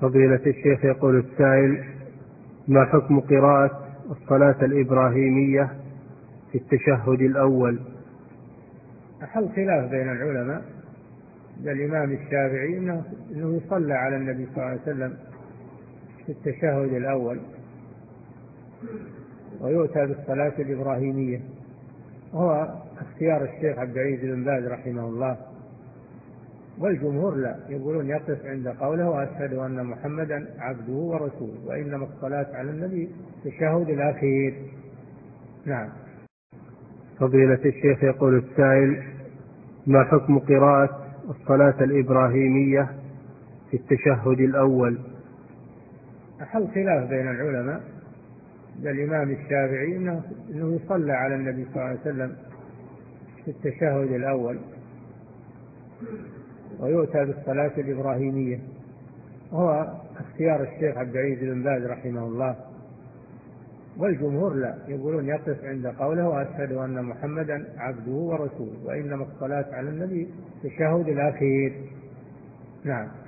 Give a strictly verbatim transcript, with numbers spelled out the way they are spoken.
فضيلة الشيخ، يقول السائل: ما حكم قراءة الصلاة الإبراهيمية في التشهد الأول؟ أحل خلاف بين العلماء. الإمام الشافعي إنه يصلى على النبي صلى الله عليه وسلم في التشهد الأول ويؤتى بالصلاة الإبراهيمية، هو اختيار الشيخ عبد العزيز بن باز رحمه الله. والجمهور لا، يقولون يقف عند قوله وأشهد أن محمدا عبده ورسوله، وإنما الصلاة على النبي التشهد الأخير. نعم. فضيلة الشيخ، يقول السائل: ما حكم قراءة الصلاة الإبراهيمية في التشهد الأول؟ أحل خلاف بين العلماء. الإمام الشافعي إنه يصلى على النبي صلى الله عليه وسلم في التشهد الأول ويؤتى بالصلاة الإبراهيمية، هو اختيار الشيخ عبد العزيز بن باز رحمه الله. والجمهور لا، يقولون يقف عند قوله وأشهد أن محمدا عبده ورسوله، وإنما الصلاة على النبي التشهد الأخير. نعم.